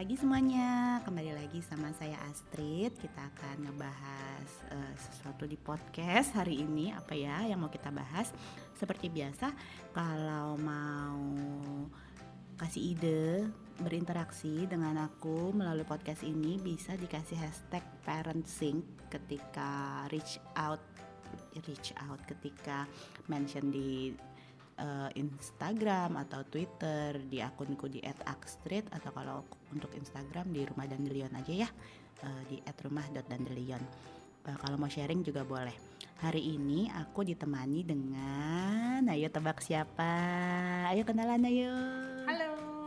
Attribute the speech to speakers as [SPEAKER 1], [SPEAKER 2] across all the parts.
[SPEAKER 1] pagi semuanya, kembali lagi sama saya Astrid. Kita akan ngebahas sesuatu di podcast hari ini. Apa ya yang mau kita bahas? Seperti biasa, kalau mau kasih ide, berinteraksi dengan aku melalui podcast ini, bisa dikasih hashtag parentsync ketika reach out ketika mention di Instagram atau Twitter di akunku di @akstrid, atau kalau untuk Instagram di Rumah Dandelion aja ya, di @rumah.dandelion. Kalau mau sharing juga boleh. Hari ini aku ditemani dengan, ayo tebak siapa? Ayo kenalan ayo.
[SPEAKER 2] Halo,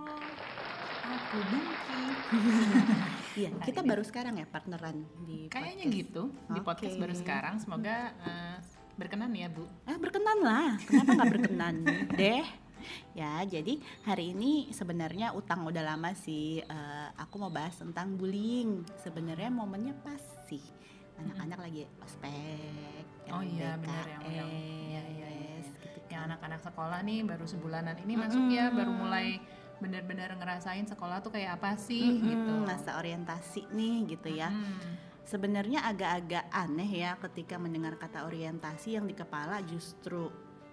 [SPEAKER 2] aku Binky.
[SPEAKER 1] Iya, kita baru sekarang ya partneran di
[SPEAKER 2] Kayaknya
[SPEAKER 1] podcast.
[SPEAKER 2] gitu, di podcast baru sekarang. Semoga berkenan ya Bu.
[SPEAKER 1] Berkenan lah, kenapa nggak berkenan deh? Ya, jadi hari ini sebenarnya utang udah lama sih. Aku mau bahas tentang bullying. Sebenarnya momennya pas sih. Anak-anak lagi ospek.
[SPEAKER 2] Oh iya benar yang
[SPEAKER 1] gitu.
[SPEAKER 2] Yang anak-anak sekolah nih baru sebulanan ini masuk ya, baru mulai benar-benar ngerasain sekolah tuh kayak apa sih gitu.
[SPEAKER 1] Masa orientasi nih gitu ya. Sebenarnya agak-agak aneh ya ketika mendengar kata orientasi yang di kepala justru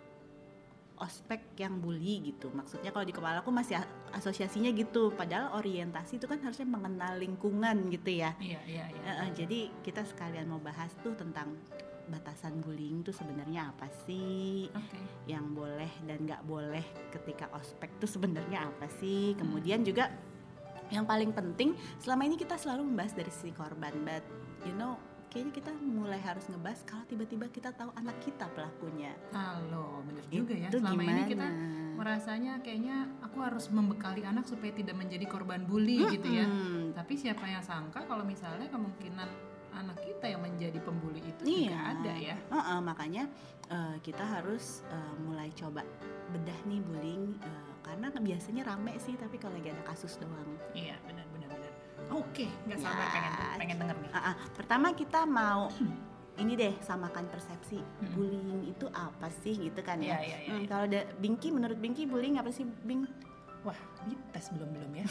[SPEAKER 1] ospek yang bully gitu. Maksudnya kalau di kepala aku masih asosiasinya gitu. Padahal orientasi itu kan harusnya mengenal lingkungan gitu ya.
[SPEAKER 2] Iya.
[SPEAKER 1] Jadi kita sekalian mau bahas tuh tentang batasan bullying tuh sebenarnya apa sih? Yang boleh dan nggak boleh ketika ospek tuh sebenarnya apa sih? Kemudian juga yang paling penting, selama ini kita selalu membahas dari sisi korban, but you know, kayaknya kita mulai harus ngebahas kalau tiba-tiba kita tahu anak kita pelakunya.
[SPEAKER 2] Halo, bener juga ya.
[SPEAKER 1] Itu
[SPEAKER 2] Selama
[SPEAKER 1] gimana?
[SPEAKER 2] ini kita merasanya kayaknya aku harus membekali anak supaya tidak menjadi korban bully gitu ya. Tapi siapa yang sangka kalau misalnya kemungkinan anak kita yang menjadi pembuli itu juga ada ya.
[SPEAKER 1] Makanya kita harus mulai coba bedah nih bullying, karena biasanya rame sih, tapi kalau lagi ada kasus doang.
[SPEAKER 2] Iya, benar. Oke, nggak sabar pengen denger nih.
[SPEAKER 1] Pertama kita mau ini deh, samakan persepsi bullying itu apa sih gitu kan ya.
[SPEAKER 2] Iya.
[SPEAKER 1] Kalau Binky, menurut Binky bullying apa sih, Bing?
[SPEAKER 2] Wah, dites belum ya.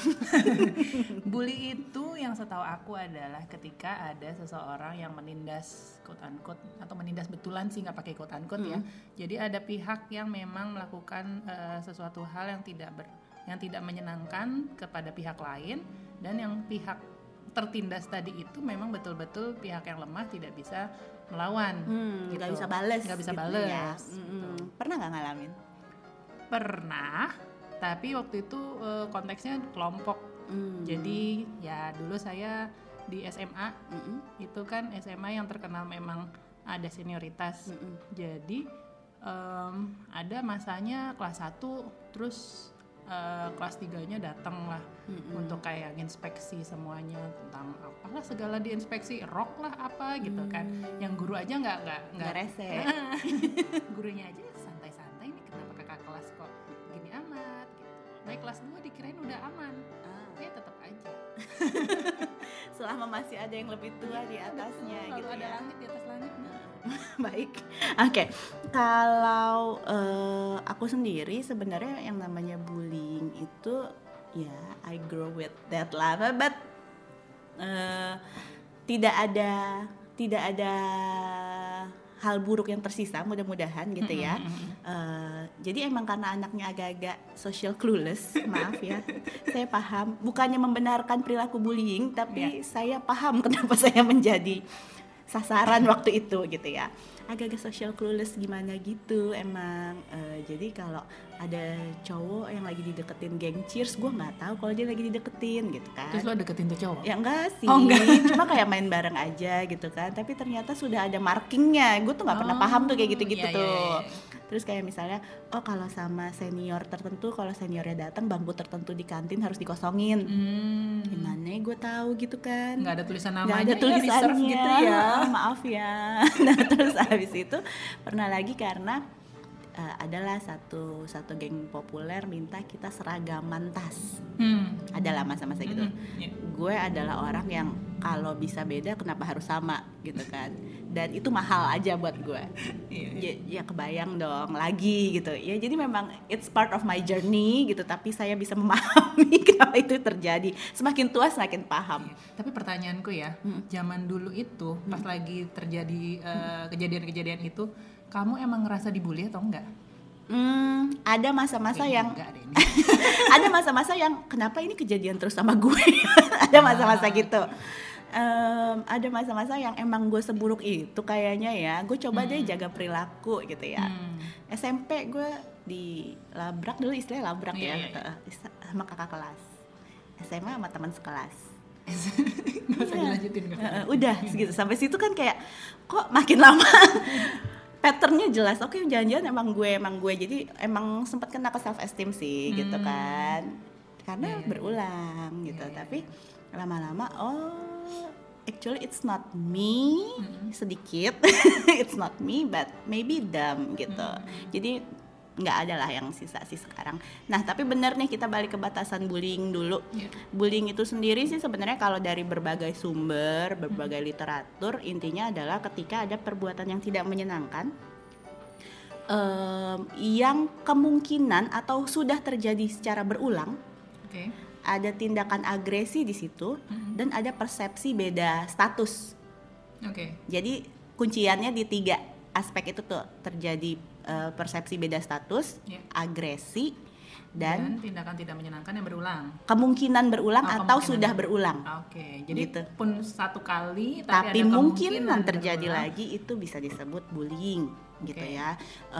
[SPEAKER 2] Bully itu yang setahu aku adalah ketika ada seseorang yang menindas quote unquote, atau menindas betulan sih, nggak pakai quote unquote ya. Jadi ada pihak yang memang melakukan sesuatu hal yang tidak menyenangkan kepada pihak lain, dan yang pihak tertindas tadi itu memang betul-betul pihak yang lemah, tidak bisa melawan, gitu.
[SPEAKER 1] Nggak bisa bales
[SPEAKER 2] gitu
[SPEAKER 1] bales
[SPEAKER 2] ya.
[SPEAKER 1] Pernah nggak ngalamin?
[SPEAKER 2] Pernah, tapi waktu itu konteksnya kelompok. Jadi ya dulu saya di SMA, itu kan SMA yang terkenal memang ada senioritas. Jadi ada masanya kelas 1, terus kelas 3-nya datang lah untuk kayak inspeksi semuanya tentang apalah segala diinspeksi, rok lah apa gitu kan. Yang guru aja nggak
[SPEAKER 1] rese.
[SPEAKER 2] Gurunya aja santai-santai, nih kenapa kakak kelas kok gini amat gitu. Naik kelas 2 dikirain udah aman. Ya tetap aja.
[SPEAKER 1] Selama masih ada yang lebih tua di atasnya gitu
[SPEAKER 2] ada
[SPEAKER 1] ya.
[SPEAKER 2] langit di atas langit.
[SPEAKER 1] Baik, oke. Kalau aku sendiri sebenarnya yang namanya bullying itu ya I grow with that lah, but tidak ada hal buruk yang tersisa, mudah-mudahan gitu ya. Jadi emang karena anaknya agak-agak social clueless, maaf ya, saya paham. Bukannya membenarkan perilaku bullying, tapi saya paham kenapa saya menjadi sasaran waktu itu gitu ya. Agak-agak social clueless gimana gitu emang. Jadi kalau ada cowok yang lagi dideketin geng Cheers, gue nggak tahu kalau dia lagi dideketin gitu kan.
[SPEAKER 2] Terus lo deketin tuh cowok?
[SPEAKER 1] Ya enggak sih, cuma kayak main bareng aja gitu kan. Tapi ternyata sudah ada markingnya. Gue tuh nggak pernah paham tuh kayak gitu-gitu tuh. Terus kayak misalnya, kalau sama senior tertentu, kalau seniornya datang, bangku tertentu di kantin harus dikosongin. Gimana ya gue tahu gitu kan?
[SPEAKER 2] Nggak ada tulisan namanya,
[SPEAKER 1] nggak ada tulisannya
[SPEAKER 2] gitu ya.
[SPEAKER 1] Maaf ya. Nah terus habis itu pernah lagi karena adalah satu geng populer minta kita seragaman tas. Adalah masa-masa gitu. Gue adalah orang yang kalau bisa beda kenapa harus sama gitu kan. Dan itu mahal aja buat gue. Ya kebayang dong lagi gitu. Ya jadi memang it's part of my journey gitu, tapi saya bisa memahami kenapa itu terjadi. Semakin tua semakin paham.
[SPEAKER 2] Tapi pertanyaanku ya, zaman dulu itu pas lagi terjadi kejadian-kejadian itu, kamu emang ngerasa dibully atau enggak?
[SPEAKER 1] Ada masa-masa yang ada masa-masa yang kenapa ini kejadian terus sama gue. Ada masa-masa gitu. Ada masa-masa yang emang gue seburuk itu kayaknya ya. Gue coba deh jaga perilaku gitu ya. SMP gue dilabrak dulu, istilahnya labrak sama kakak kelas. SMA sama teman sekelas.
[SPEAKER 2] Gak usah dilanjutin gak?
[SPEAKER 1] Udah segitu, sampai situ kan kayak kok makin lama patternnya jelas. Oke, jangan-jangan emang gue. Jadi emang sempat kena ke self esteem sih gitu kan. Karena berulang gitu. Tapi lama-lama actually it's not me, sedikit. It's not me but maybe them gitu. Jadi nggak ada lah yang sisa sih sekarang. Nah tapi benar nih, kita balik ke batasan bullying dulu. Bullying itu sendiri sih sebenarnya kalau dari berbagai sumber, berbagai literatur, intinya adalah ketika ada perbuatan yang tidak menyenangkan, yang kemungkinan atau sudah terjadi secara berulang. Ada tindakan agresi di situ, dan ada persepsi beda status. Jadi kunciannya di 3 aspek itu tuh, terjadi persepsi beda status, agresi, dan
[SPEAKER 2] tindakan tidak menyenangkan yang berulang.
[SPEAKER 1] Kemungkinan berulang atau sudah berulang.
[SPEAKER 2] Jadi gitu. Pun satu kali
[SPEAKER 1] tapi mungkin terjadi lagi, itu bisa disebut bullying gitu ya.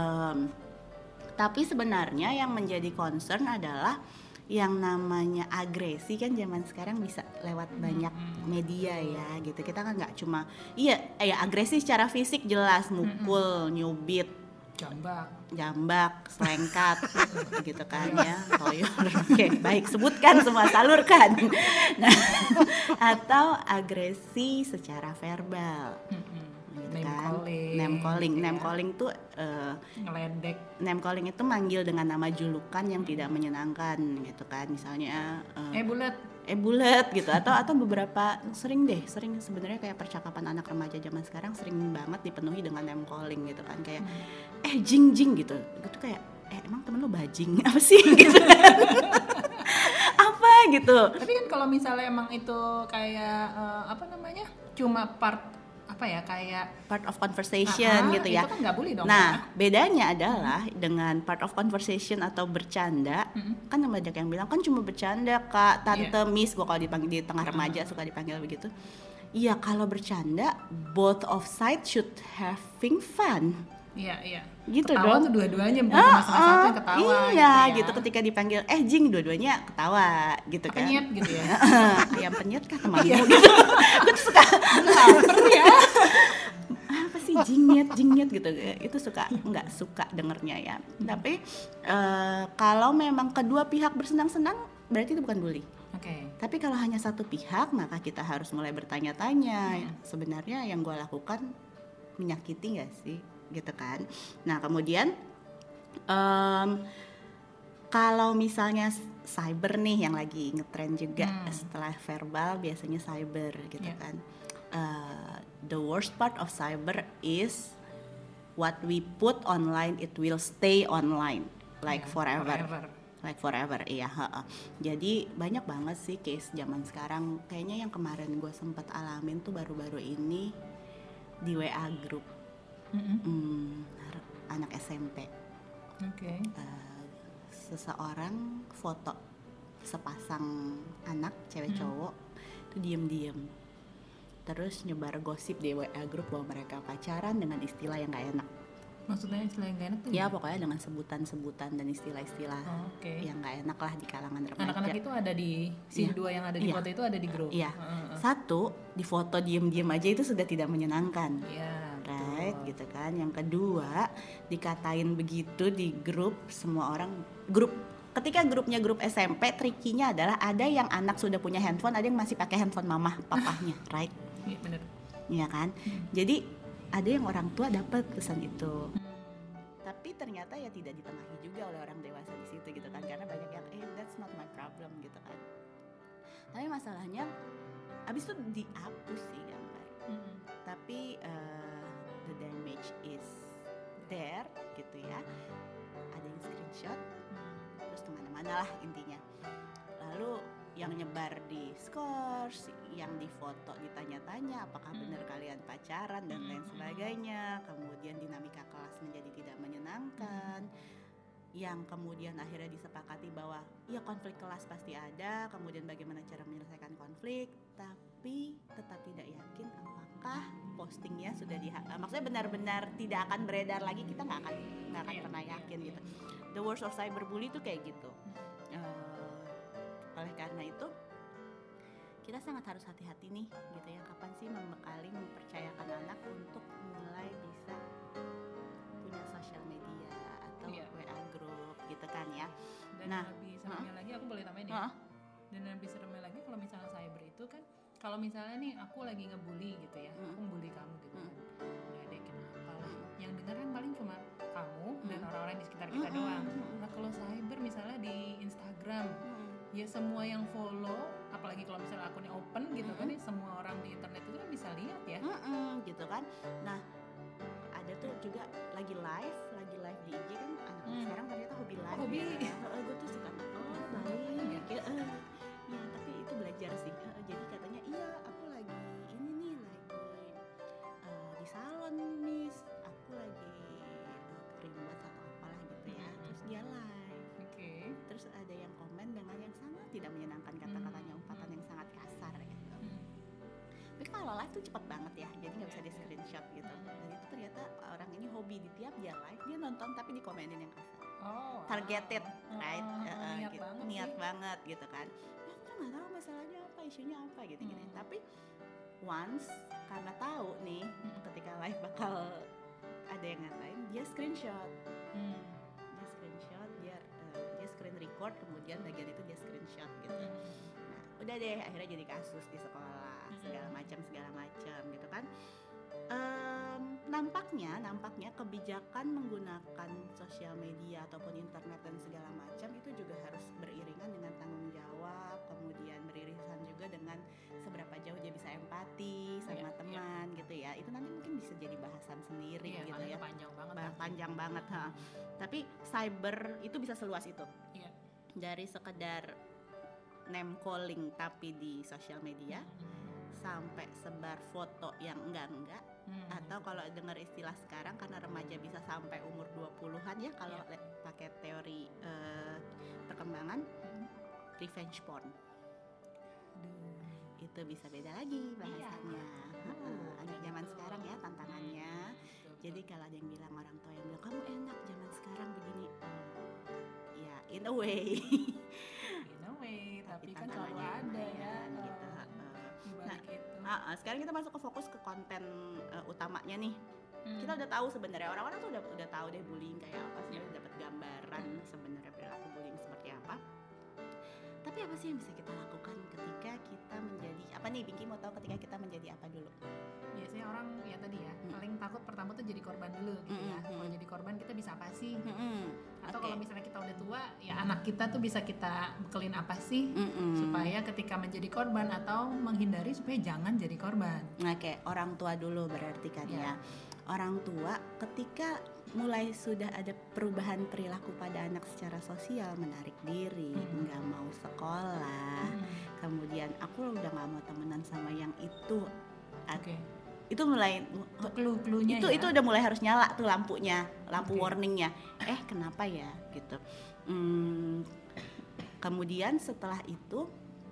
[SPEAKER 1] Tapi sebenarnya yang menjadi concern adalah yang namanya agresi kan zaman sekarang bisa lewat banyak media ya gitu. Kita kan nggak cuma agresi secara fisik jelas, mukul, nyubit, jambak, selengkat gitu kan ya, toyor. Oke, baik, sebutkan semua, salurkan. Nah, atau agresi secara verbal. Name calling tuh
[SPEAKER 2] ngeledek.
[SPEAKER 1] Name calling itu manggil dengan nama julukan yang tidak menyenangkan gitu kan, misalnya bulet gitu, atau beberapa sering sebenarnya kayak percakapan anak remaja zaman sekarang sering banget dipenuhi dengan name calling gitu kan, kayak jing gitu kayak emang temen lo bajing apa sih gitu kan. Apa gitu.
[SPEAKER 2] Tapi kan kalau misalnya emang itu kayak cuma part
[SPEAKER 1] of conversation gitu ya.
[SPEAKER 2] Itu kan nggak boleh dong.
[SPEAKER 1] Nah, bedanya adalah dengan part of conversation atau bercanda, kan banyak yang bilang kan cuma bercanda kak, tante, miss, gue kalau dipanggil di tengah remaja suka dipanggil begitu. Iya, kalau bercanda, both of side should having fun.
[SPEAKER 2] Iya.
[SPEAKER 1] Gitu
[SPEAKER 2] ketawa
[SPEAKER 1] dong.
[SPEAKER 2] Tuh dua-duanya, bukan cuma salah satu yang ketawa.
[SPEAKER 1] Iya, gitu ketika dipanggil jing, dua-duanya ketawa gitu kan.
[SPEAKER 2] Penyet gitu ya.
[SPEAKER 1] Ayam penyet kah temanmu gitu. Gue tuh suka lapar ya. Apa sih jingnyet gitu. Itu nggak suka dengernya ya. Tapi kalau memang kedua pihak bersenang-senang, berarti itu bukan bully. Tapi kalau hanya satu pihak, maka kita harus mulai bertanya-tanya. Sebenarnya yang gue lakukan menyakiti nggak sih? Gitu kan. Nah kemudian kalau misalnya cyber nih yang lagi ngetrend juga, setelah verbal biasanya cyber gitu kan. The worst part of cyber is what we put online, it will stay online like forever. Like forever, iya. Jadi banyak banget sih case zaman sekarang. Kayaknya yang kemarin gue sempat alamin tuh baru-baru ini di WA group. Anak SMP. Seseorang foto sepasang anak cewek cowok tuh diem-diem, terus nyebar gosip di WA grup bahwa mereka pacaran dengan istilah yang gak enak.
[SPEAKER 2] Maksudnya istilah yang gak enak tuh?
[SPEAKER 1] Ya pokoknya dengan sebutan-sebutan dan istilah-istilah yang gak enak lah di kalangan remaja.
[SPEAKER 2] Anak-anak itu ada di dua yang ada di foto itu ada di grup.
[SPEAKER 1] Iya. Satu, di foto diem-diem aja itu sudah tidak menyenangkan. Right, gitu kan. Yang kedua, dikatain begitu di grup, semua orang ketika grupnya grup SMP, trikinya adalah ada yang anak sudah punya handphone, ada yang masih pakai handphone mamah papahnya, right?
[SPEAKER 2] Iya benar.
[SPEAKER 1] Iya kan? Jadi ada yang orang tua dapat pesan itu. Tapi tapi ternyata ya tidak ditengahi juga oleh orang dewasa di situ gitu kan, karena banyak yang that's not my problem gitu kan. Tapi masalahnya abis itu dihapus sih gambar, tapi the damage is there gitu ya, ada yang screenshot terus kemana-mana lah intinya. Lalu yang nyebar di scores, yang difoto ditanya-tanya apakah benar kalian pacaran dan lain sebagainya. Kemudian dinamika kelas menjadi tidak menyenangkan, yang kemudian akhirnya disepakati bahwa ya konflik kelas pasti ada, kemudian bagaimana cara menyelesaikan konflik, tapi tetap tidak yakin apakah postingnya sudah maksudnya benar-benar tidak akan beredar lagi, kita nggak akan pernah yakin gitu. The worst of cyberbully itu kayak gitu. Oleh karena itu kita sangat harus hati-hati nih gitu ya, kapan sih mempercayakan anak untuk mulai bisa punya sosial media atau WA group gitu kan ya.
[SPEAKER 2] Dan lebih seremnya lagi, aku boleh tambahin ya. Dan lebih seremnya lagi kalau misalnya cyber itu kan, kalau misalnya nih aku lagi ngebully gitu ya, aku ngebully kamu gitu kan, udah deh kenapa lah, yang denger kan paling cuma kamu dan orang-orang di sekitar kita doang. Nah kalau cyber misalnya di Instagram, ya semua yang follow, apalagi kalau misalnya akunnya open gitu kan, semua orang di internet itu kan bisa lihat ya,
[SPEAKER 1] gitu kan. Nah ada tuh juga lagi live di IG kan, anak-anak sekarang ternyata hobi live. Gue tuh suka baik ya, tapi itu belajar sih. Jadi katanya iya aku lagi ini nih, lagi di salon miss, aku lagi rimbat atau apalah gitu ya, terus dia live. Terus ada yang komen dengan yang sangat tidak menyenangkan, kata-katanya umpatan yang sangat kasar gitu. Tapi kalau live tuh cepet banget ya, jadi nggak bisa di screenshot gitu. Dan itu ternyata orang ini hobi, di tiap dia live dia nonton tapi dikomenin yang kasar. Targeted, right? Niat banget gitu kan. Ya, aku tuh nggak tahu masalahnya apa, isunya apa gitu gini. Tapi once karena tahu nih ketika live bakal ada yang ngatain, dia screenshot. Dia screen record, kemudian bagian itu dia screenshot gitu. Nah, udah deh akhirnya jadi kasus di sekolah, segala macam gitu kan. Nampaknya kebijakan menggunakan sosial media ataupun internet dan segala macam itu juga harus beriringan dengan tanggung jawab, kemudian beririsan juga dengan seberapa jauh dia bisa empati sama teman gitu ya. Itu nanti mungkin bisa jadi bahasan sendiri gitu ya. Panjang banget. Tapi cyber itu bisa seluas itu. Dari sekedar name calling tapi di sosial media, sampai sebar foto yang enggak, atau kalau dengar istilah sekarang karena remaja bisa sampai umur 20-an ya, kalau pakai teori perkembangan, revenge porn. Itu bisa beda lagi bahasanya. Anak zaman sekarang ya tantangannya. Jadi kalau ada yang bilang, orang tua yang bilang kamu enak zaman sekarang begini, ya in a way
[SPEAKER 2] tapi kan selalu ada ya
[SPEAKER 1] gitu.
[SPEAKER 2] Nah,
[SPEAKER 1] sekarang kita masuk ke fokus ke konten utamanya nih. Kita udah tahu sebenarnya, orang-orang tuh udah tahu deh bullying kayak apa, sebenarnya dapat gambaran sebenarnya perilaku bullying seperti apa. Tapi apa sih yang bisa kita lakukan ketika kita menjadi apa nih, Pinky mau tahu ketika kita menjadi apa dulu?
[SPEAKER 2] Biasanya orang ya tadi ya paling takut pertama tuh jadi korban dulu gitu ya. Kalau jadi korban kita bisa apa sih? Atau kalau misalnya kita udah tua, ya anak kita tuh bisa kita bekelin apa sih supaya ketika menjadi korban atau menghindari supaya jangan jadi korban.
[SPEAKER 1] Orang tua dulu berarti kan ya. Orang tua ketika mulai sudah ada perubahan perilaku pada anak secara sosial, menarik diri, nggak mau sekolah, kemudian aku udah nggak mau temenan sama yang itu, itu mulai clue-cluenya itu udah mulai harus nyala tuh lampunya, lampu warningnya. Kenapa ya gitu. Kemudian setelah itu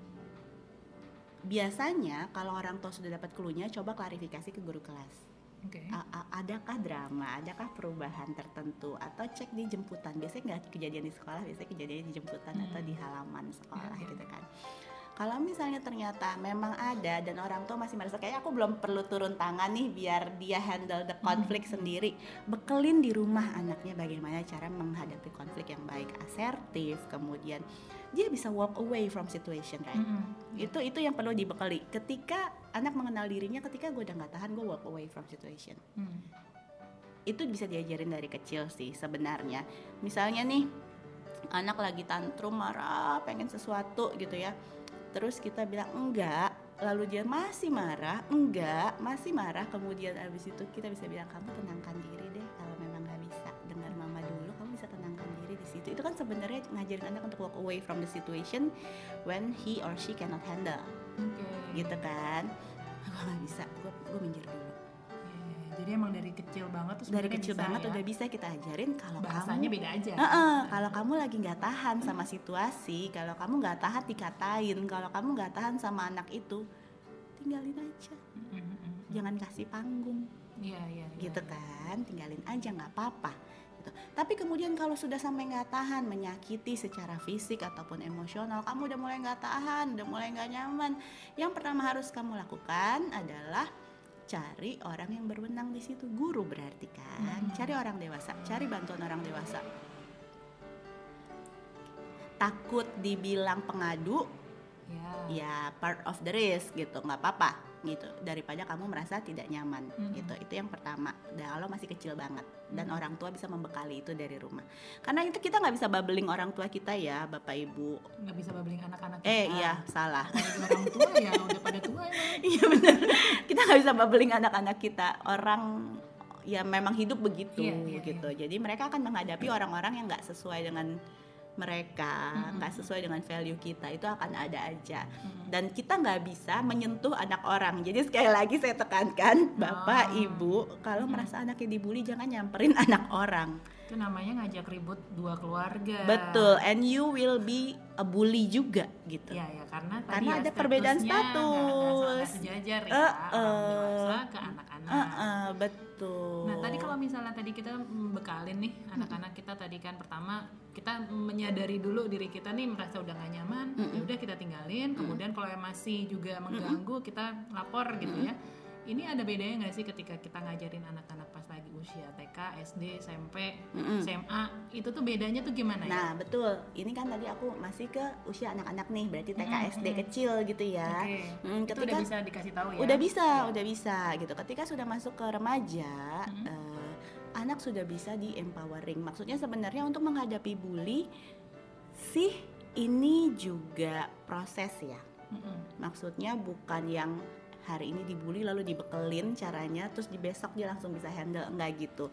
[SPEAKER 1] biasanya kalau orang tua sudah dapat cluenya, coba klarifikasi ke guru kelas. Adakah drama, adakah perubahan tertentu, atau cek di jemputan. Biasanya nggak kejadian di sekolah, biasanya kejadian di jemputan atau di halaman sekolah gitu kan. Kalau misalnya ternyata memang ada dan orang tua masih merasa kayak aku belum perlu turun tangan nih biar dia handle the konflik sendiri, bekelin di rumah anaknya bagaimana cara menghadapi konflik yang baik, asertif, kemudian dia bisa walk away from situation, right? Itu yang perlu dibekali. Ketika anak mengenal dirinya, ketika gue udah nggak tahan, gue walk away from situation. itu bisa diajarin dari kecil sih sebenarnya. Misalnya nih anak lagi tantrum marah pengen sesuatu gitu ya, terus kita bilang enggak, lalu dia masih marah, kemudian abis itu kita bisa bilang kamu tenangkan diri deh, kalau memang nggak bisa dengar mama dulu, kamu bisa tenangkan diri di situ. Itu kan sebenarnya ngajarin anak untuk walk away from the situation when he or she cannot handle. Gitu kan, gue nggak bisa, gue minggir dulu.
[SPEAKER 2] Jadi emang dari kecil banget tuh
[SPEAKER 1] dari kecil
[SPEAKER 2] bisa,
[SPEAKER 1] banget
[SPEAKER 2] ya?
[SPEAKER 1] Udah bisa kita ajarin kalau
[SPEAKER 2] bahasanya
[SPEAKER 1] kamu
[SPEAKER 2] beda aja.
[SPEAKER 1] Kalau kamu lagi nggak tahan sama situasi, kalau kamu nggak tahan dikatain, kalau kamu nggak tahan sama anak itu, tinggalin aja. Jangan kasih panggung. Gitu kan, tinggalin aja, nggak apa-apa. Gitu. Tapi kemudian kalau sudah sampai nggak tahan, menyakiti secara fisik ataupun emosional, kamu udah mulai nggak tahan, udah mulai nggak nyaman, yang pertama harus kamu lakukan adalah cari orang yang berwenang di situ. Guru berarti kan, cari orang dewasa, cari bantuan orang dewasa. Takut dibilang pengadu, ya part of the risk gitu, nggak apa-apa gitu, daripada kamu merasa tidak nyaman gitu. Itu yang pertama. Dan kalau masih kecil banget, dan orang tua bisa membekali itu dari rumah. Karena itu kita nggak bisa babeling orang tua kita ya, bapak ibu.
[SPEAKER 2] Nggak bisa babeling anak-anak kita.
[SPEAKER 1] Iya salah.
[SPEAKER 2] Orang tua ya udah pada tua emang.
[SPEAKER 1] Iya benar. Kita nggak bisa babeling anak-anak kita. Orang ya memang hidup begitu gitu. Jadi mereka akan menghadapi orang-orang yang nggak sesuai dengan mereka, nggak sesuai dengan value kita, itu akan ada aja. Dan kita nggak bisa menyentuh anak orang. Jadi sekali lagi saya tekankan, bapak, ibu, kalau merasa anaknya dibully jangan nyamperin anak orang.
[SPEAKER 2] Itu namanya ngajak ribut dua keluarga.
[SPEAKER 1] Betul, and you will be a bully juga gitu.
[SPEAKER 2] Iya, karena
[SPEAKER 1] ada perbedaan status.
[SPEAKER 2] Nggak sejajar ya, orang dewasa ke anak-anak.
[SPEAKER 1] Betul.
[SPEAKER 2] Nah tadi kalau misalnya tadi kita bekalin nih anak-anak kita, tadi kan pertama kita menyadari dulu diri kita nih merasa udah gak nyaman, ya udah kita tinggalin. Kemudian kalau yang masih juga mengganggu kita lapor gitu ya. Ini ada bedanya nggak sih ketika kita ngajarin anak-anak pas lagi usia TK, SD, SMP, SMA, itu tuh bedanya tuh gimana ya?
[SPEAKER 1] Nah betul, ini kan tadi aku masih ke usia anak-anak nih, berarti TK, SD kecil gitu ya.
[SPEAKER 2] Itu udah bisa dikasih tahu ya?
[SPEAKER 1] Udah bisa gitu. Ketika sudah masuk ke remaja, anak sudah bisa di-empowering. Maksudnya sebenarnya untuk menghadapi bully sih ini juga proses ya. Maksudnya bukan yang hari ini dibully lalu dibekelin caranya terus di besok dia langsung bisa handle, enggak gitu.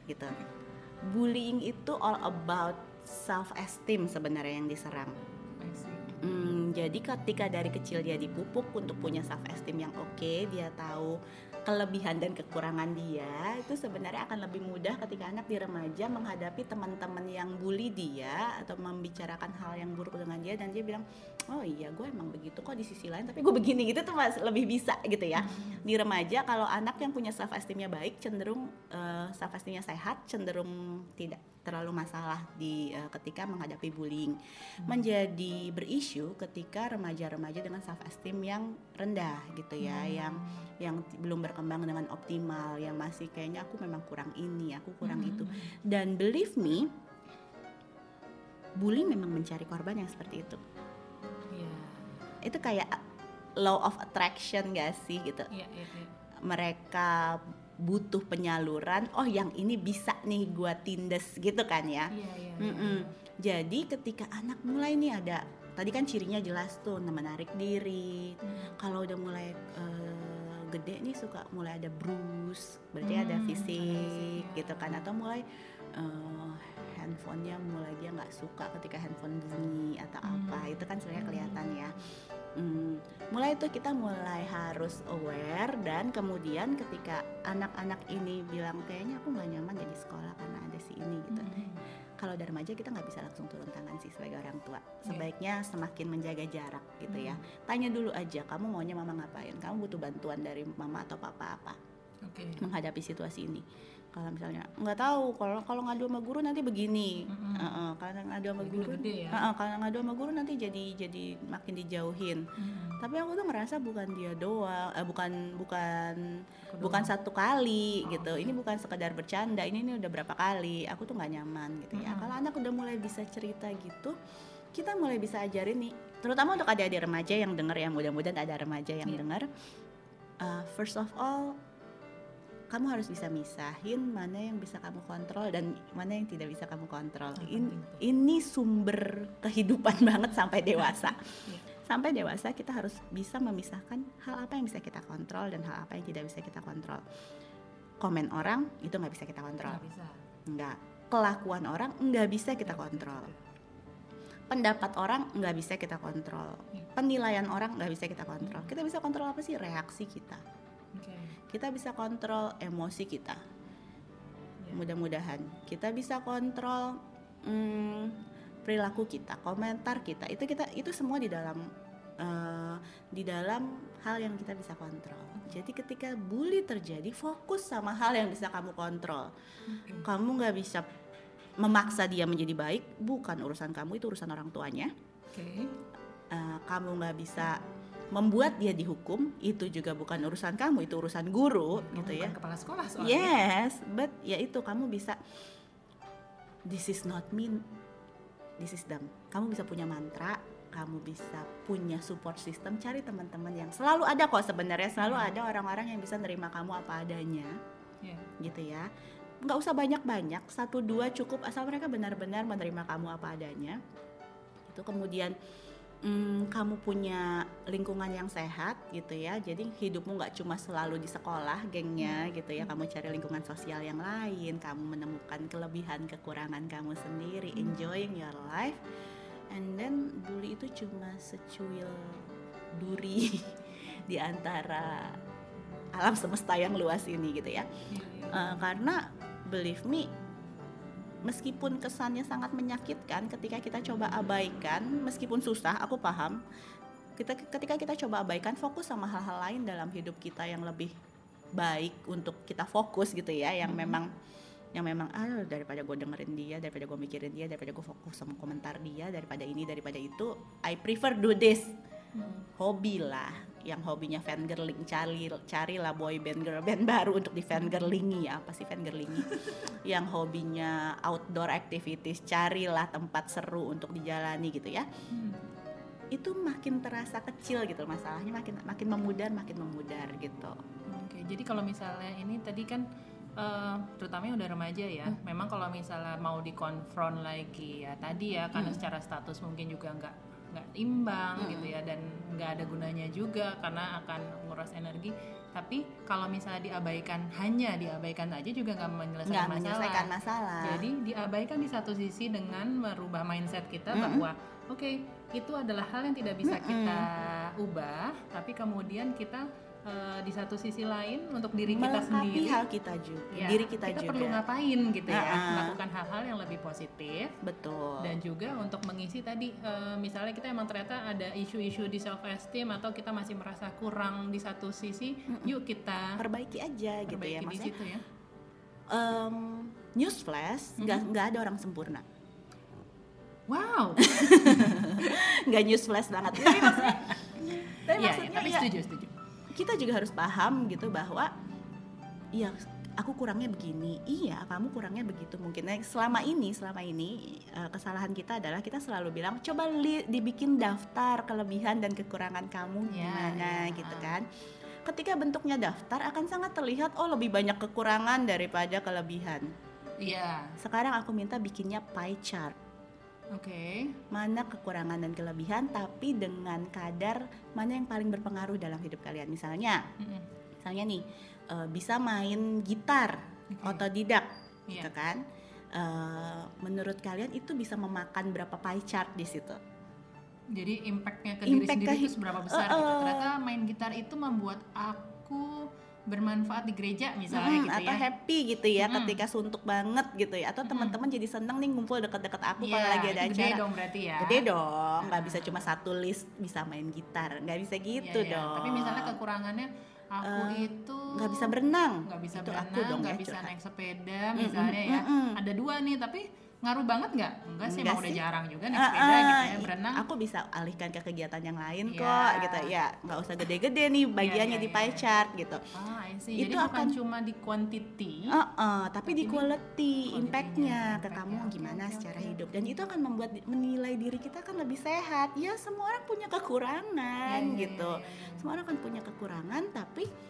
[SPEAKER 1] Bullying itu all about self esteem sebenarnya yang diserang. Jadi ketika dari kecil dia dipupuk untuk punya self esteem yang oke, dia tahu kelebihan dan kekurangan dia, itu sebenarnya akan lebih mudah ketika anak di remaja menghadapi teman-teman yang bully dia atau membicarakan hal yang buruk dengan dia, dan dia bilang, oh iya gue emang begitu kok di sisi lain, tapi gue begini, gitu tuh masih lebih bisa gitu ya. Di remaja kalau anak yang punya self esteemnya baik, cenderung self esteemnya sehat, cenderung tidak terlalu masalah ketika menghadapi bullying. Menjadi berisu ketika remaja-remaja dengan self esteem yang rendah gitu ya, yang belum berkembang dengan optimal, yang masih kayaknya aku memang kurang ini, aku kurang itu. Dan believe me, bully memang mencari korban yang seperti itu. Itu kayak law of attraction gak sih gitu. Mereka butuh penyaluran, oh yang ini bisa nih gua tindes gitu kan ya. Jadi ketika anak mulai nih ada, tadi kan cirinya jelas tuh, menarik diri. Kalau udah mulai gede nih suka mulai ada bruise, berarti ada fisik gitu kan, atau mulai handphonenya mulai dia nggak suka ketika handphone bunyi atau apa, itu kan sebenarnya kelihatan ya. Mulai itu kita mulai harus aware, dan kemudian ketika anak-anak ini bilang kayaknya aku nggak nyaman ya di sekolah karena ada si ini gitu. Kalau dari remaja kita nggak bisa langsung turun tangan sih sebagai orang tua. Sebaiknya semakin menjaga jarak gitu ya. Tanya dulu aja, kamu maunya mama ngapain? Kamu butuh bantuan dari mama atau papa apa? Menghadapi situasi ini. Kalau misalnya nggak tahu, kalau ngadu sama guru nanti begini, kalau ngadu sama guru, kalau ngadu sama guru nanti jadi makin dijauhin. Tapi aku tuh ngerasa bukan dia doang, bukan satu kali gitu. Ini bukan sekedar bercanda, ini udah berapa kali. Aku tuh nggak nyaman gitu ya. Kalau anak udah mulai bisa cerita gitu, kita mulai bisa ajarin nih, terutama untuk adik-adik remaja yang denger ya, mudah-mudahan ada remaja yang denger. First of all, kamu harus bisa misahin mana yang bisa kamu kontrol dan mana yang tidak bisa kamu kontrol. Ini sumber kehidupan banget sampai dewasa. Sampai dewasa kita harus bisa memisahkan hal apa yang bisa kita kontrol dan hal apa yang tidak bisa kita kontrol. Komen orang itu nggak bisa kita kontrol. Nggak. Kelakuan orang nggak bisa kita kontrol. Pendapat orang nggak bisa kita kontrol. Penilaian orang nggak bisa kita kontrol. Kita bisa kontrol apa sih? Reaksi kita. Kita bisa kontrol emosi kita. Mudah-mudahan kita bisa kontrol perilaku kita, komentar kita. Itu semua di dalam hal yang kita bisa kontrol. Jadi ketika bully terjadi, fokus sama hal yang bisa kamu kontrol. Kamu nggak bisa memaksa dia menjadi baik, bukan urusan kamu, itu urusan orang tuanya. Kamu nggak bisa membuat dia dihukum, itu juga bukan urusan kamu, itu urusan guru, gitu ya.
[SPEAKER 2] Kepala sekolah soalnya.
[SPEAKER 1] Yes, but ya itu kamu bisa. This is not me, this is them. Kamu bisa punya mantra, kamu bisa punya support system. Cari teman-teman yang selalu ada kok sebenarnya, selalu ada orang-orang yang bisa nerima kamu apa adanya, gitu ya. Nggak usah banyak-banyak, 1-2 cukup asal mereka benar-benar menerima kamu apa adanya. Itu kemudian kamu punya lingkungan yang sehat gitu ya, jadi hidupmu nggak cuma selalu di sekolah gengnya gitu ya, kamu cari lingkungan sosial yang lain, kamu menemukan kelebihan kekurangan kamu sendiri, enjoying your life, and then bully itu cuma secuil duri di antara alam semesta yang luas ini gitu ya. Karena believe me, meskipun kesannya sangat menyakitkan ketika kita coba abaikan, meskipun susah, aku paham. Ketika kita coba abaikan, fokus sama hal-hal lain dalam hidup kita yang lebih baik untuk kita fokus gitu ya, yang memang daripada gue dengerin dia, daripada gue mikirin dia, daripada gue fokus sama komentar dia, daripada ini, daripada itu, I prefer do this. Hobi lah, yang hobinya fangirling, carilah boy band, girl band baru untuk di fangirlingi. Apa sih fangirlingi? Yang hobinya outdoor activities, carilah tempat seru untuk dijalani gitu ya. Itu makin terasa kecil gitu masalahnya, makin memudar gitu.
[SPEAKER 2] Oke, jadi kalau misalnya ini tadi kan terutama yang udah remaja ya, memang kalau misalnya mau dikonfront lagi ya tadi ya, karena secara status mungkin juga nggak imbang gitu ya, dan nggak ada gunanya juga karena akan menguras energi. Tapi kalau misalnya hanya diabaikan aja juga nggak menyelesaikan masalah. Jadi diabaikan di satu sisi dengan merubah mindset kita bahwa oke, itu adalah hal yang tidak bisa kita ubah, tapi kemudian kita di satu sisi lain untuk diri kita sendiri,
[SPEAKER 1] hal kita juga,
[SPEAKER 2] ya,
[SPEAKER 1] diri kita juga
[SPEAKER 2] perlu ngapain gitu ya, melakukan hal-hal yang lebih positif,
[SPEAKER 1] betul,
[SPEAKER 2] dan juga untuk mengisi tadi misalnya kita emang ternyata ada isu-isu di self esteem atau kita masih merasa kurang di satu sisi, yuk kita
[SPEAKER 1] perbaiki aja gitu ya,
[SPEAKER 2] maksudnya situ ya.
[SPEAKER 1] Newsflash, nggak ada orang sempurna.
[SPEAKER 2] Wow,
[SPEAKER 1] nggak newsflash banget. Tapi maksudnya
[SPEAKER 2] tapi setuju.
[SPEAKER 1] Kita juga harus paham gitu bahwa ya aku kurangnya begini, iya kamu kurangnya begitu mungkin. Nah, selama ini kesalahan kita adalah kita selalu bilang coba dibikin daftar kelebihan dan kekurangan kamu gimana gitu kan. Ketika bentuknya daftar akan sangat terlihat lebih banyak kekurangan daripada kelebihan.
[SPEAKER 2] Iya.
[SPEAKER 1] Sekarang aku minta bikinnya pie chart.
[SPEAKER 2] Oke.
[SPEAKER 1] Mana kekurangan dan kelebihan, tapi dengan kadar mana yang paling berpengaruh dalam hidup kalian. Misalnya nih bisa main gitar, otodidak, gitu kan? Menurut kalian itu bisa memakan berapa pie chart di situ?
[SPEAKER 2] Jadi impactnya ke diri sendiri itu seberapa besar gitu? Ternyata main gitar itu membuat aku bermanfaat di gereja misalnya gitu
[SPEAKER 1] atau
[SPEAKER 2] ya,
[SPEAKER 1] happy gitu ya ketika suntuk banget gitu ya, atau teman-teman jadi seneng nih ngumpul deket-deket aku kalau lagi ada acara.
[SPEAKER 2] Gede dong berarti ya.
[SPEAKER 1] Gede dong, nggak bisa cuma satu list bisa main gitar, nggak bisa gitu dong.
[SPEAKER 2] Tapi misalnya kekurangannya aku itu
[SPEAKER 1] nggak bisa berenang,
[SPEAKER 2] nggak
[SPEAKER 1] ya,
[SPEAKER 2] bisa naik sepeda misalnya ya. Ada 2 nih tapi ngaruh banget nggak? Enggak sih, emang udah jarang juga naik sepeda gitu ya, berenang.
[SPEAKER 1] Aku bisa alihkan ke kegiatan yang lain kok gitu ya, nggak usah gede-gede nih bagiannya di pie chart gitu.
[SPEAKER 2] Itu jadi bukan cuma di quantity,
[SPEAKER 1] tapi di quality impactnya ke kamu gimana secara hidup, dan itu akan membuat menilai diri kita kan lebih sehat. Ya semua orang punya kekurangan gitu. Semua orang kan punya kekurangan, tapi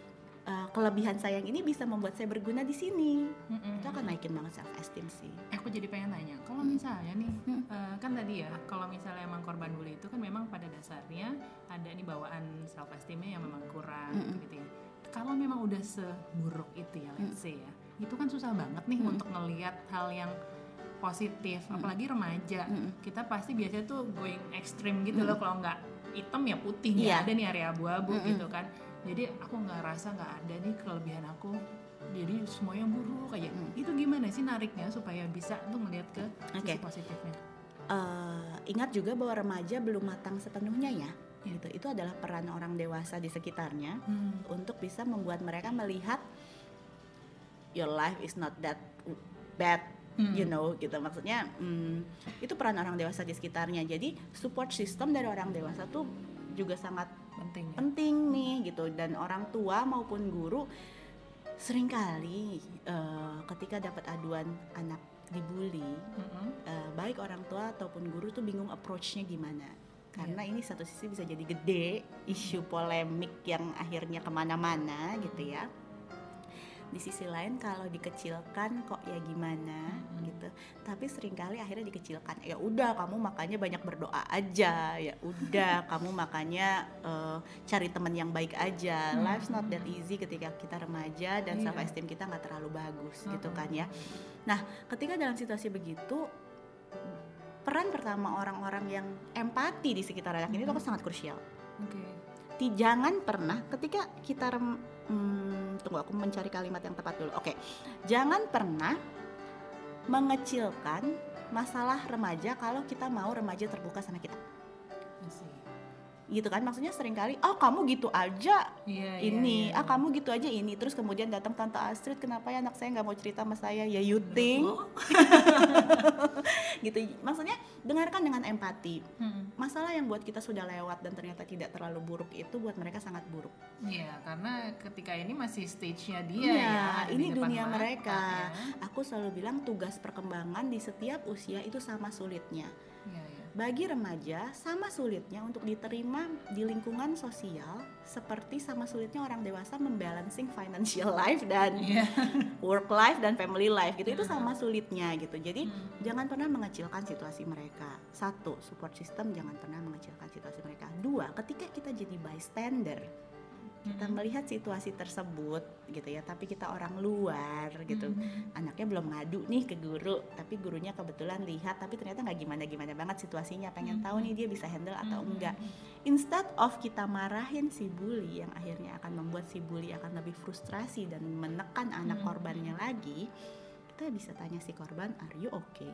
[SPEAKER 1] kelebihan saya yang ini bisa membuat saya berguna di sini. Itu akan naikin banget self esteem sih.
[SPEAKER 2] Aku jadi pengen tanya, kalau misalnya nih, kan tadi ya, kalau misalnya emang korban bully itu kan memang pada dasarnya ada nih bawaan self esteemnya yang memang kurang gitu ya. Kalau memang udah seburuk itu ya, let's say ya, itu kan susah banget nih untuk ngelihat hal yang positif, apalagi remaja. Kita pasti biasanya tuh going extreme gitu loh, kalau nggak hitam ya putih, nggak ada nih area abu-abu gitu kan. Jadi aku nggak ada nih kelebihan aku, jadi semuanya buruk aja. Itu gimana sih nariknya supaya bisa tuh ngelihat ke sisi positifnya?
[SPEAKER 1] Ingat juga bahwa remaja belum matang sepenuhnya ya. Gitu. Itu adalah peran orang dewasa di sekitarnya untuk bisa membuat mereka melihat your life is not that bad, you know, gitu. Maksudnya itu peran orang dewasa di sekitarnya. Jadi support system dari orang dewasa tuh juga sangat penting nih gitu. Dan orang tua maupun guru seringkali ketika dapat aduan anak dibully, baik orang tua ataupun guru tuh bingung approach-nya gimana. Karena ini satu sisi bisa jadi gede, isu polemik yang akhirnya kemana-mana gitu ya. Di sisi lain kalau dikecilkan kok ya gimana gitu. Tapi seringkali akhirnya dikecilkan. Ya udah kamu makanya banyak berdoa aja. Ya udah kamu makanya cari teman yang baik aja. Life's not that easy ketika kita remaja dan self esteem kita nggak terlalu bagus gitu kan ya. Nah ketika dalam situasi begitu, peran pertama orang-orang yang empati di sekitar anak ini itu sangat krusial. Jangan pernah ketika kita tunggu aku mencari kalimat yang tepat dulu. Jangan pernah mengecilkan masalah remaja kalau kita mau remaja terbuka sama kita. Gitu kan, maksudnya seringkali kamu gitu aja kamu gitu aja ini, terus kemudian datang Tante Astrid, kenapa ya anak saya nggak mau cerita sama saya, ya you think gitu. Maksudnya dengarkan dengan empati. Masalah yang buat kita sudah lewat dan ternyata tidak terlalu buruk itu buat mereka sangat buruk.
[SPEAKER 2] Karena ketika ini masih stage-nya dia
[SPEAKER 1] ini dunia mereka. Aku selalu bilang tugas perkembangan di setiap usia itu sama sulitnya. Bagi remaja sama sulitnya untuk diterima di lingkungan sosial seperti sama sulitnya orang dewasa membalancing financial life dan work life dan family life gitu. Itu sama sulitnya gitu. Jadi jangan pernah mengecilkan situasi mereka. 1, support system jangan pernah mengecilkan situasi mereka. 2, ketika kita jadi bystander, kita melihat situasi tersebut gitu ya, tapi kita orang luar gitu, anaknya belum ngadu nih ke guru, tapi gurunya kebetulan lihat, tapi ternyata nggak gimana-gimana banget situasinya, pengen tahu nih dia bisa handle atau enggak. Instead of kita marahin si bully yang akhirnya akan membuat si bully akan lebih frustrasi dan menekan anak korbannya lagi, kita bisa tanya si korban, are you okay?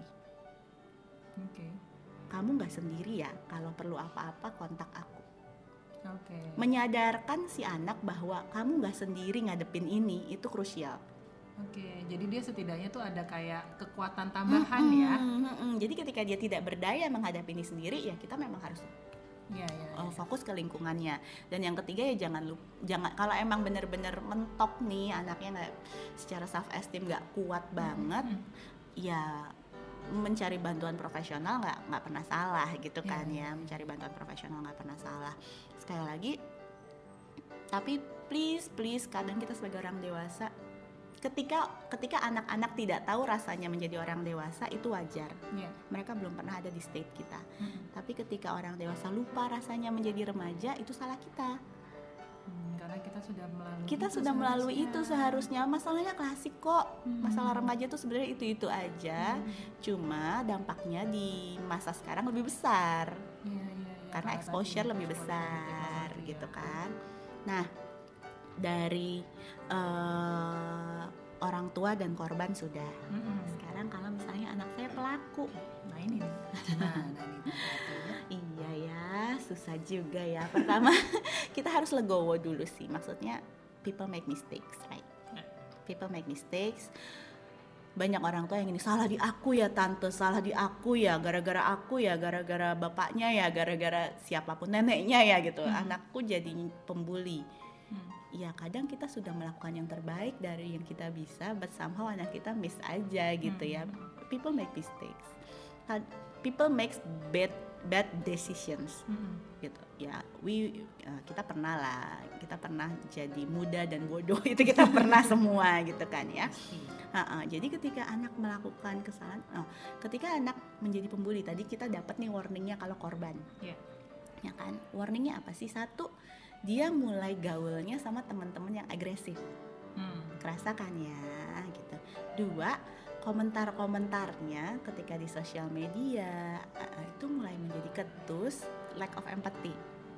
[SPEAKER 1] Kamu nggak sendiri ya, kalau perlu apa-apa kontak aku. Menyadarkan si anak bahwa kamu gak sendiri ngadepin ini, itu krusial.
[SPEAKER 2] Jadi dia setidaknya tuh ada kayak kekuatan tambahan ya.
[SPEAKER 1] Jadi ketika dia tidak berdaya menghadapi ini sendiri, ya kita memang harus fokus ke lingkungannya. Dan yang ketiga ya jangan kalau emang benar-benar mentok nih anaknya nggak, secara self esteem nggak kuat banget, ya mencari bantuan profesional nggak pernah salah gitu kan ya. Mencari bantuan profesional nggak pernah salah. Sekali lagi, tapi please kadang kita sebagai orang dewasa, ketika anak-anak tidak tahu rasanya menjadi orang dewasa, itu wajar. Mereka belum pernah ada di state kita. Tapi ketika orang dewasa lupa rasanya menjadi remaja, itu salah kita.
[SPEAKER 2] Karena kita sudah melalui
[SPEAKER 1] itu seharusnya. Masalahnya klasik kok. Masalah remaja tuh sebenarnya itu aja. Cuma dampaknya di masa sekarang lebih besar. Karena exposure lebih besar gitu kan. Nah, dari orang tua dan korban sudah. Sekarang kalau misalnya anak saya pelaku,
[SPEAKER 2] ini
[SPEAKER 1] iya ya, susah juga ya. Pertama kita harus legowo dulu sih. Maksudnya people make mistakes, right? People make mistakes. Banyak orang tua yang ini, salah di aku ya tante, salah di aku ya, gara-gara aku ya, gara-gara bapaknya ya, gara-gara siapapun, neneknya ya gitu. Anakku jadi pembuli. Ya kadang kita sudah melakukan yang terbaik dari yang kita bisa, but somehow anak kita miss aja gitu ya. People make mistakes. people makes bad decisions. Gitu ya, kita pernah jadi muda dan bodoh, itu kita pernah semua gitu kan ya. Jadi ketika anak melakukan kesalahan, ketika anak menjadi pembuli, tadi kita dapat nih warningnya kalau korban, ya kan, warningnya apa sih? Satu, dia mulai gaulnya sama teman-teman yang agresif, kerasa kan ya gitu. Dua, komentar-komentarnya ketika di sosial media itu mulai menjadi ketus, lack of empathy.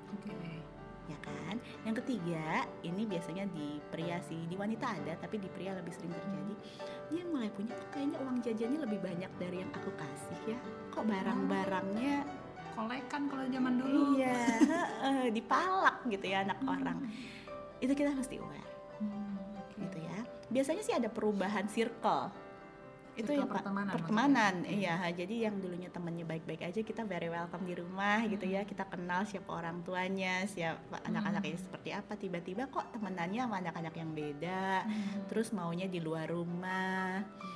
[SPEAKER 1] Ya kan. Yang ketiga, ini biasanya di pria sih, di wanita ada tapi di pria lebih sering terjadi. Dia mulai punya, kok kayaknya uang jajannya lebih banyak dari yang aku kasih ya. Kok barang-barangnya
[SPEAKER 2] kolekan kalau zaman dulu.
[SPEAKER 1] Iya, dipalak gitu ya anak orang. Itu kita mesti aware. Gitu ya. Biasanya sih ada perubahan circle. Itu yang pertemanan, iya. Jadi yang dulunya temennya baik-baik aja, kita very welcome di rumah gitu ya, kita kenal siapa orang tuanya, siapa anak-anak ini seperti apa, tiba-tiba kok temenannya sama anak-anak yang beda, terus maunya di luar rumah,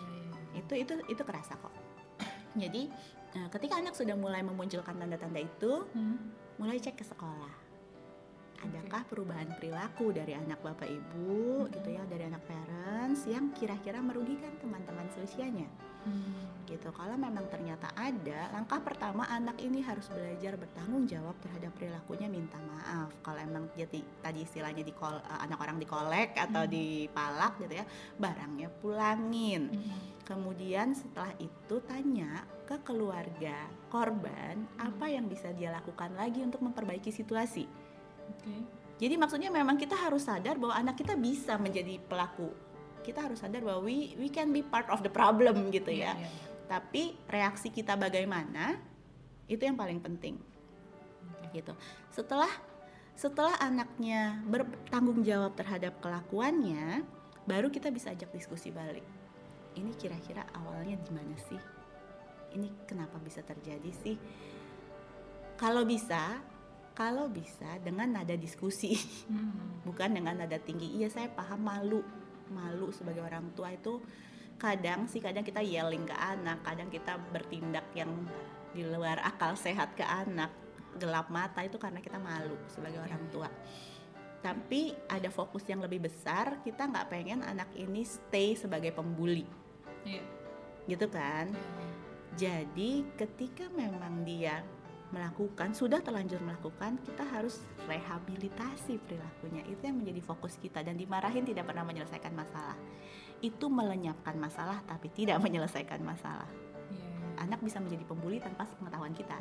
[SPEAKER 1] itu kerasa kok. Jadi ketika anak sudah mulai memunculkan tanda-tanda itu, mulai cek ke sekolah. Adakah perubahan perilaku dari anak bapak ibu gitu ya, dari anak parents yang kira-kira merugikan teman-teman seusianya gitu. Kalau memang ternyata ada, langkah pertama anak ini harus belajar bertanggung jawab terhadap perilakunya, minta maaf. Kalau emang jadi tadi istilahnya anak orang dikolek atau dipalak gitu ya, barangnya pulangin. Kemudian setelah itu tanya ke keluarga korban apa yang bisa dia lakukan lagi untuk memperbaiki situasi. Jadi maksudnya memang kita harus sadar bahwa anak kita bisa menjadi pelaku. Kita harus sadar bahwa we can be part of the problem gitu ya. Tapi reaksi kita bagaimana, itu yang paling penting. Gitu. Setelah anaknya bertanggung jawab terhadap kelakuannya, baru kita bisa ajak diskusi balik. Ini kira-kira awalnya gimana sih? Ini kenapa bisa terjadi sih? Kalau bisa dengan nada diskusi, bukan dengan nada tinggi. Iya, saya paham, malu sebagai orang tua itu kadang kita yelling ke anak, kadang kita bertindak yang di luar akal sehat ke anak, gelap mata, itu karena kita malu sebagai orang tua. Tapi ada fokus yang lebih besar, kita nggak pengen anak ini stay sebagai pembuli, gitu kan? Jadi ketika memang dia sudah terlanjur melakukan, kita harus rehabilitasi perilakunya. Itu yang menjadi fokus kita. Dan dimarahin tidak pernah menyelesaikan masalah. Itu melenyapkan masalah tapi tidak menyelesaikan masalah. Anak bisa menjadi pembuli tanpa pengetahuan kita.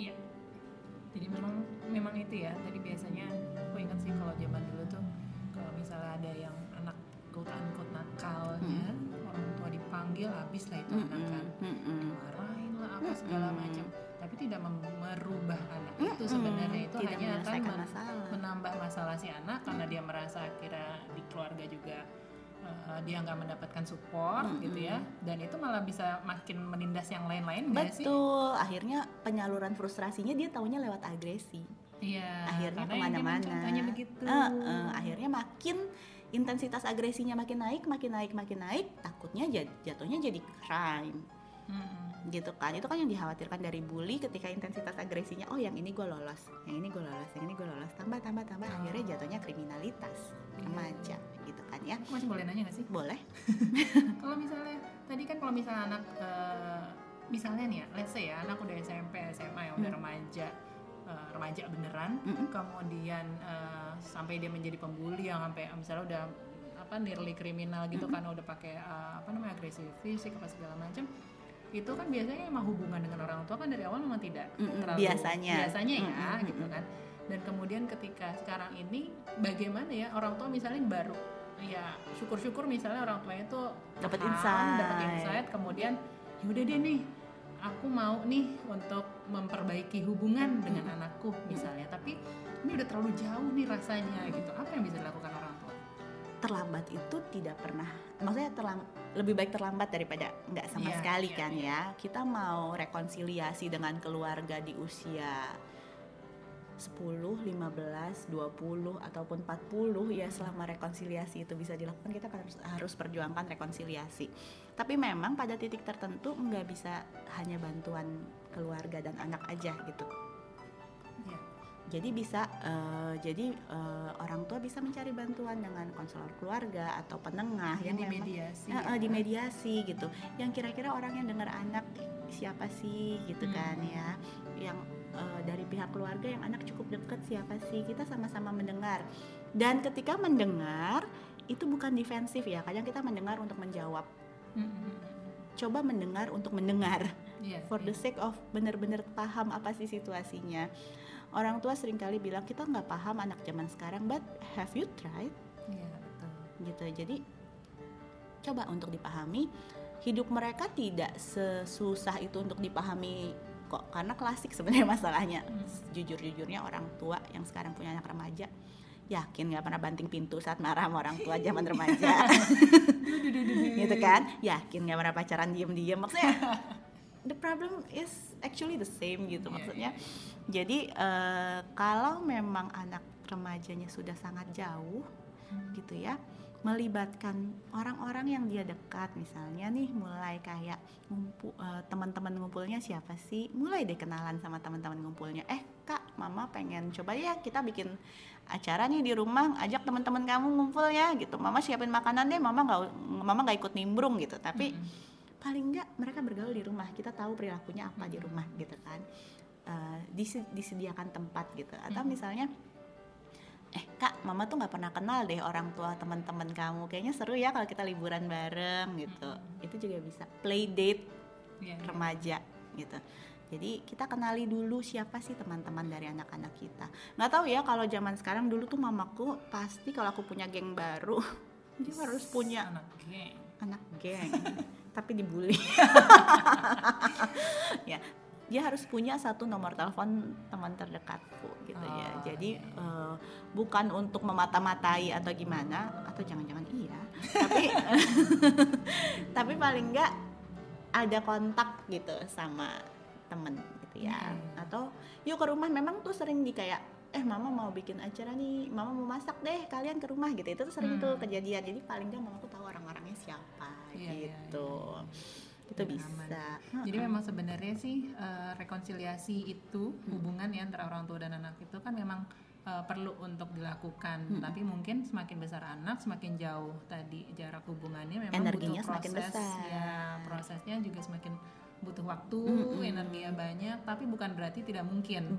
[SPEAKER 2] Jadi memang itu ya. Tadi biasanya aku ingat sih kalau zaman dulu tuh, kalau misalnya ada yang anak quote-unquote nakalnya, orang tua dipanggil, habis lah itu anak kan, dimarahin lah apa segala macam. Tapi tidak merubah anak itu sebenarnya, itu
[SPEAKER 1] tidak
[SPEAKER 2] hanya akan
[SPEAKER 1] menambah
[SPEAKER 2] masalah si anak, karena dia merasa kira di keluarga juga dia nggak mendapatkan support gitu ya, dan itu malah bisa makin menindas yang lain-lain.
[SPEAKER 1] Betul, akhirnya penyaluran frustrasinya dia taunya lewat agresi. Akhirnya kemana-mana.
[SPEAKER 2] Contohnya begitu.
[SPEAKER 1] Akhirnya makin intensitas agresinya makin naik, takutnya jatuhnya jadi crime. Gitu kan, itu kan yang dikhawatirkan dari bully. Ketika intensitas agresinya, yang ini gue lolos, yang ini gue lolos, tambah akhirnya jatuhnya kriminalitas remaja gitu kan ya.
[SPEAKER 2] Masih boleh nanya nggak sih?
[SPEAKER 1] Boleh.
[SPEAKER 2] Kalau misalnya tadi kan, kalau misalnya anak misalnya nih ya, let's say ya, anak udah SMP, SMA ya, udah remaja beneran, kemudian sampai dia menjadi pembuli yang sampai misalnya udah nearly kriminal gitu kan, udah pakai agresi fisik apa segala macam. Itu kan biasanya emang hubungan dengan orang tua kan dari awal memang tidak terlalu biasanya ya gitu kan. Dan kemudian ketika sekarang ini bagaimana ya, orang tua misalnya baru ya, syukur-syukur misalnya orang tuanya tuh dapat insight, kemudian yaudah deh nih, aku mau nih untuk memperbaiki hubungan dengan anakku misalnya, tapi ini udah terlalu jauh nih rasanya gitu. Apa yang bisa dilakukan orang tua?
[SPEAKER 1] Terlambat itu tidak pernah, maksudnya lebih baik terlambat daripada nggak sama sekali kan ya. Kita mau rekonsiliasi dengan keluarga di usia 10, 15, 20 ataupun 40 ya, selama rekonsiliasi itu bisa dilakukan, kita harus perjuangkan rekonsiliasi. Tapi memang pada titik tertentu nggak bisa hanya bantuan keluarga dan anak aja gitu. Jadi bisa orang tua bisa mencari bantuan dengan konselor keluarga atau penengah yang
[SPEAKER 2] dimediasi,
[SPEAKER 1] dimediasi gitu. Yang kira-kira orang yang dengar anak siapa sih gitu kan ya. Yang dari pihak keluarga yang anak cukup dekat siapa sih, kita sama-sama mendengar. Dan ketika mendengar itu bukan defensif ya, kadang kita mendengar untuk menjawab. Coba mendengar untuk mendengar, for the sake of benar-benar paham apa sih situasinya. Orang tua seringkali bilang kita nggak paham anak zaman sekarang, but have you tried?
[SPEAKER 2] Betul.
[SPEAKER 1] Gitu. Jadi coba untuk dipahami. Hidup mereka tidak sesusah itu untuk dipahami kok, karena klasik sebenarnya masalahnya. Jujur-jujurnya orang tua yang sekarang punya anak remaja yakin nggak pernah banting pintu saat marah sama orang tua zaman remaja. Gitu kan, yakin nggak pernah pacaran diem-diem, maksudnya the problem is actually the same gitu. Maksudnya jadi kalau memang anak remajanya sudah sangat jauh gitu ya, melibatkan orang-orang yang dia dekat, misalnya nih mulai kayak teman-teman ngumpulnya siapa sih, mulai deh kenalan sama teman-teman ngumpulnya. Kak, mama pengen coba ya kita bikin acara nih di rumah, ajak teman-teman kamu ngumpul ya gitu, mama siapin makanan deh, mama nggak ikut nimbrung gitu, tapi paling nggak mereka bergaul di rumah, kita tahu perilakunya apa di rumah gitu kan. Disediakan tempat gitu. Atau misalnya Kak, mama tuh nggak pernah kenal deh orang tua teman-teman kamu, kayaknya seru ya kalau kita liburan bareng gitu. Itu juga bisa play date remaja gitu. Jadi kita kenali dulu siapa sih teman-teman dari anak-anak kita. Nggak tahu ya kalau zaman sekarang, dulu tuh mamaku pasti kalau aku punya geng baru dia harus punya anak geng tapi dibully. Ya, dia harus punya satu nomor telepon teman terdekatku gitu ya. Jadi bukan untuk memata-matai atau gimana, atau jangan-jangan iya, tapi paling enggak ada kontak gitu sama temen gitu ya. Atau yuk ke rumah, memang tuh sering kayak mama mau bikin acara nih, mama mau masak deh, kalian ke rumah gitu. Itu tuh sering tuh kejadian. Jadi paling enggak mamaku tahu orang-orangnya siapa gitu. Itu bisa.
[SPEAKER 2] Jadi memang sebenarnya sih rekonsiliasi itu hubungan ya antara orang tua dan anak itu kan memang perlu untuk dilakukan. Tapi mungkin semakin besar anak, semakin jauh tadi jarak hubungannya, memang
[SPEAKER 1] energinya
[SPEAKER 2] butuh
[SPEAKER 1] semakin
[SPEAKER 2] proses
[SPEAKER 1] besar.
[SPEAKER 2] Ya, prosesnya juga semakin butuh waktu, energinya banyak, tapi bukan berarti tidak mungkin.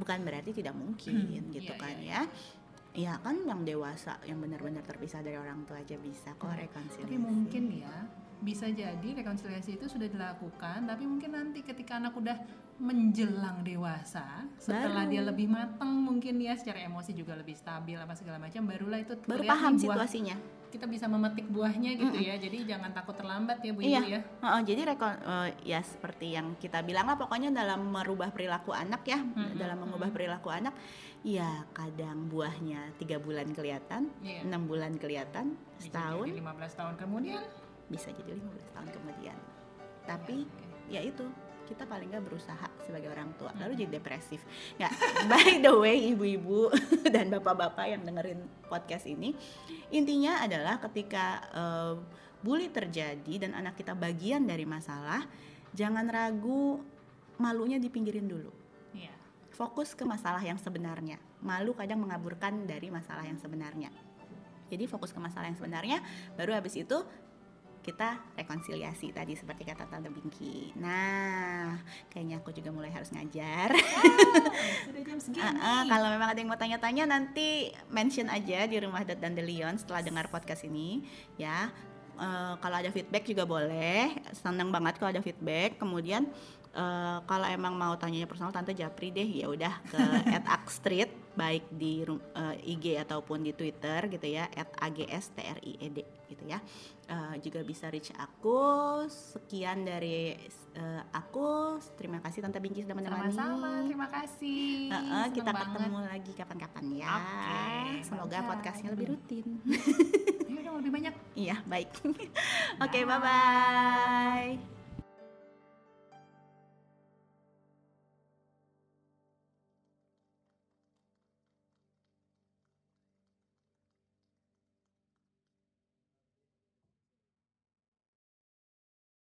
[SPEAKER 1] Gitu kan ya. Ya kan yang dewasa yang benar-benar terpisah dari orang tua aja bisa kok rekonsiliasi.
[SPEAKER 2] Tapi mungkin ya bisa jadi rekonsiliasi itu sudah dilakukan, tapi mungkin nanti ketika anak udah menjelang dewasa, setelah dia lebih matang mungkin ya, secara emosi juga lebih stabil apa segala macam, barulah itu
[SPEAKER 1] baru paham situasinya.
[SPEAKER 2] Kita bisa memetik buahnya gitu ya. Jadi jangan takut terlambat ya Bu Ibu ya.
[SPEAKER 1] Jadi ya seperti yang kita bilang lah, pokoknya dalam merubah perilaku anak ya, dalam mengubah perilaku anak, ya kadang buahnya 3 bulan kelihatan, 6 bulan kelihatan, setahun,
[SPEAKER 2] jadi 15 tahun kemudian,
[SPEAKER 1] bisa jadi 15 tahun kemudian. Tapi ya itu, kita paling nggak berusaha sebagai orang tua, lalu jadi depresif. Nggak, by the way ibu-ibu dan bapak-bapak yang dengerin podcast ini, intinya adalah ketika bully terjadi dan anak kita bagian dari masalah, jangan ragu, malunya dipinggirin dulu. Fokus ke masalah yang sebenarnya. Malu kadang mengaburkan dari masalah yang sebenarnya. Jadi fokus ke masalah yang sebenarnya, baru habis itu kita rekonsiliasi tadi seperti kata Tante Binky. Nah, kayaknya aku juga mulai harus ngajar.
[SPEAKER 2] Sudah jam segini.
[SPEAKER 1] Kalau memang ada yang mau tanya-tanya, nanti mention aja di Rumah Dandelion setelah dengar podcast ini ya. Kalau ada feedback juga boleh, senang banget kalau ada feedback. Kemudian kalau emang mau tanyanya personal, Tante Japri deh, ya udah ke @akstreet, baik di IG ataupun di Twitter gitu ya, @agstried gitu ya. Juga bisa reach aku. Sekian dari aku. Terima kasih Tante Binky sudah menemani.
[SPEAKER 2] Sama-sama, terima kasih.
[SPEAKER 1] Kita ketemu lagi kapan-kapan ya. Semoga podcastnya lebih rutin.
[SPEAKER 2] Ayo dong, lebih banyak.
[SPEAKER 1] Iya, baik. Oke, bye-bye.